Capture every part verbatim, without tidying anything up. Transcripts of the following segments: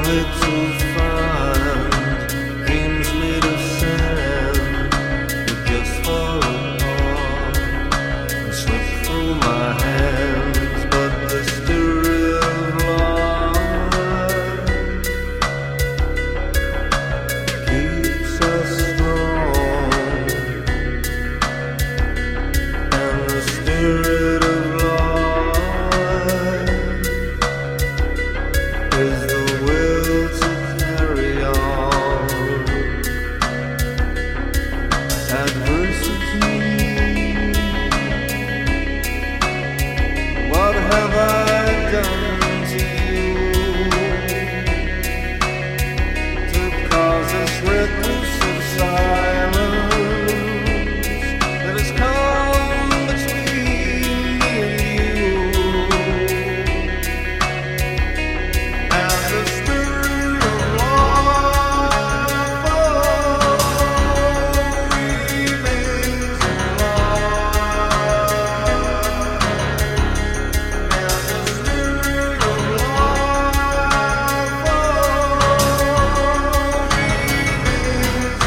only to find dreams made of sand would just fall apart and slip through my hands. But the story of life keeps us strong, and the spirit of life is the will to carry on. Adversity, what have I done to you to cause this reclusive silence that has come between me and you? And the spirit of life oh, remains alive. And the spirit of life oh, remains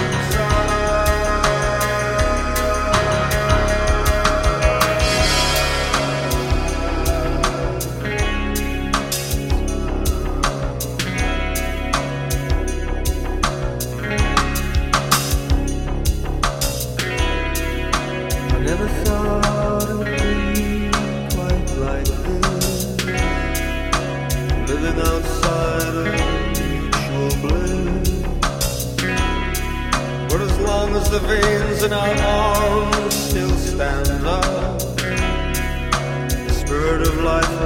I never thought it would be quite like this, living outside of mutual bliss. But as long as the veins in our arms still stand up, the spirit of life